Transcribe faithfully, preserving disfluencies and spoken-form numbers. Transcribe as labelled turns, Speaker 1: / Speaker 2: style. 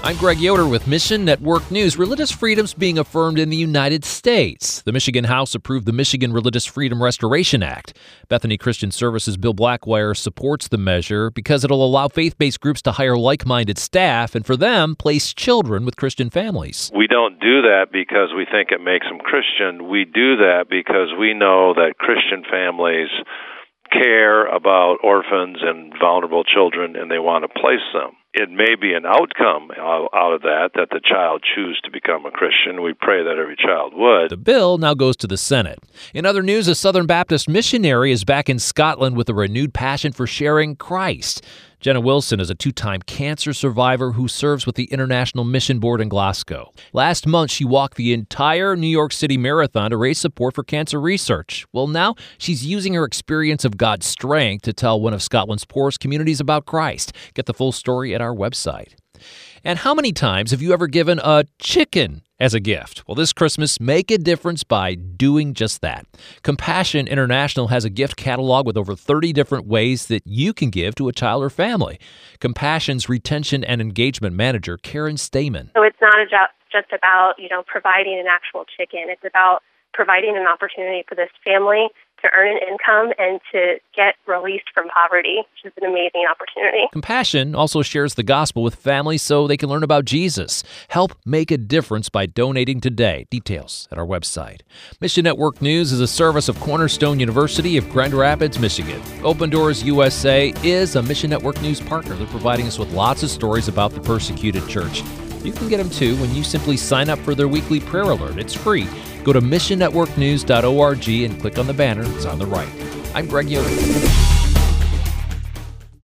Speaker 1: I'm Greg Yoder with Mission Network News. Religious freedom's being affirmed in the United States. The Michigan House approved the Michigan Religious Freedom Restoration Act. Bethany Christian Services' Bill Blackwire supports the measure because it'll allow faith-based groups to hire like-minded staff and, for them, place children with Christian families.
Speaker 2: We don't do that because we think it makes them Christian. We do that because we know that Christian families care about orphans and vulnerable children, and they want to place them. It may be an outcome out of that, that the child choose to become a Christian. We pray that every child would.
Speaker 1: The bill now goes to the Senate. In other news, a Southern Baptist missionary is back in Scotland with a renewed passion for sharing Christ. Jenna Wilson is a two-time cancer survivor who serves with the International Mission Board in Glasgow. Last month, she walked the entire New York City Marathon to raise support for cancer research. Well, now she's using her experience of God's strength to tell one of Scotland's poorest communities about Christ. Get the full story at our website. And how many times have you ever given a chicken as a gift? Well, this Christmas, make a difference by doing just that. Compassion International has a gift catalog with over thirty different ways that you can give to a child or family. Compassion's retention and engagement manager, Karen Stamen.
Speaker 3: So it's not just about, you know, providing an actual chicken. It's about providing an opportunity for this family to earn an income and to get released from poverty, which is an amazing opportunity.
Speaker 1: Compassion also shares the gospel with families so they can learn about Jesus. Help make a difference by donating today. Details at our website. Mission Network News is a service of Cornerstone University of Grand Rapids, Michigan. Open Doors U S A is a Mission Network News partner. They're providing us with lots of stories about the persecuted church. You can get them too when you simply sign up for their weekly prayer alert. It's free. Go to mission network news dot org and click on the banner. It's on the right. I'm Greg Yoder.